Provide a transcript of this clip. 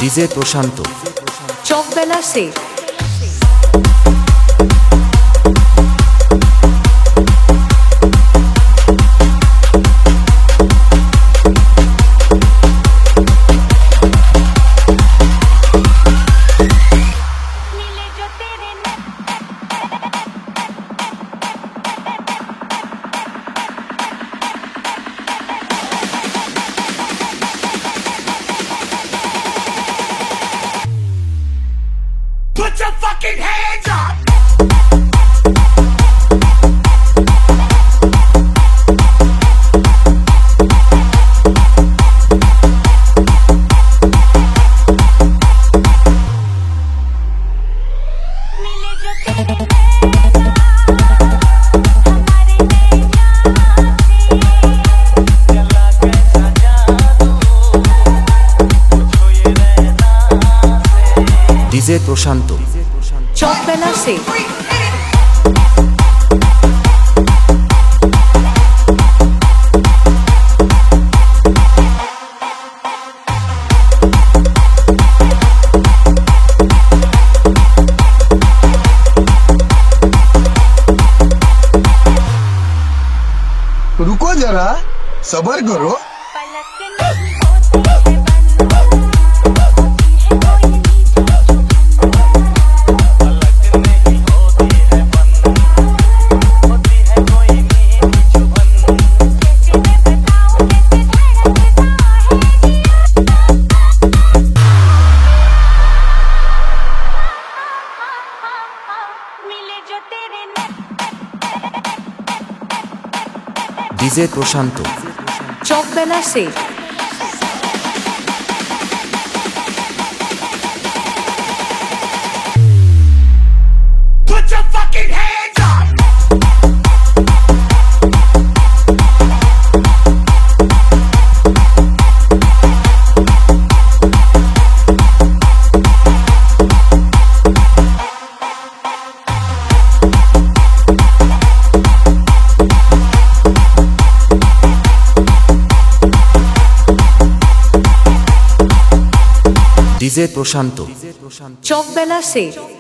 DJ Prashant Chakbela সে Put your fucking hands up! DJ Prashant Chakbela সে रुको जरा सबर करो। ডিজে প্রশান্ত চকবেলা সে Put your fucking hands up! DJ Prashant Chakbela say